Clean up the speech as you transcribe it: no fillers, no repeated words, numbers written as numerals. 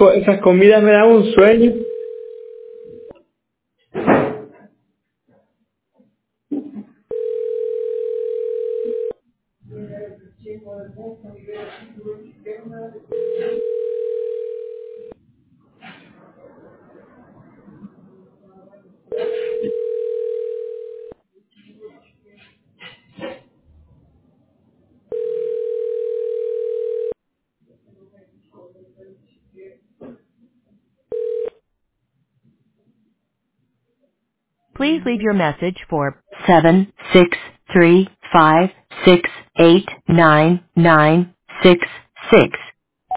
esas comidas me dan un sueño. Please leave your message for 76356899666.